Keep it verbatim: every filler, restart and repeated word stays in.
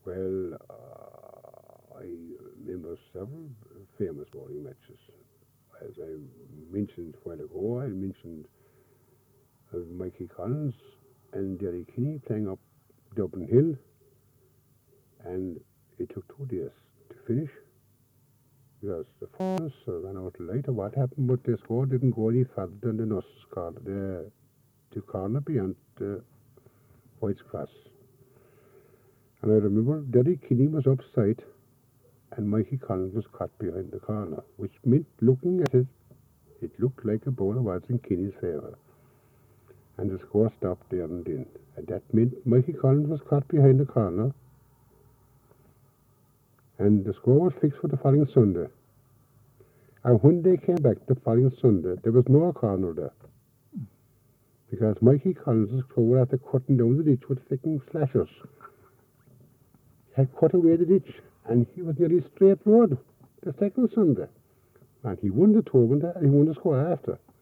Well, uh, I remember several famous bowling matches. As I mentioned a while ago, I mentioned uh, Mikey Collins and Derry Kinney playing up Dublin Hill, and it took two days to finish because the furnace ran out of light or what happened, but the score didn't go any further than the Nuss score, the, the corner beyond the White's Cross. And I remember Derry Kinney was upside and Mikey Collins was caught behind the corner, which meant looking at it, it looked like a bowler was in Kinney's favour. And the score stopped there and then. And that meant Mikey Collins was caught behind the corner, and the score was fixed for the following Sunday. And when they came back the following Sunday, there was no corner there. Because Mikey Collins was clever after cutting down the ditch with flicking slashers. He had cut away the ditch, and he was nearly straight road the second Sunday. And he won the tournament and he won the score after.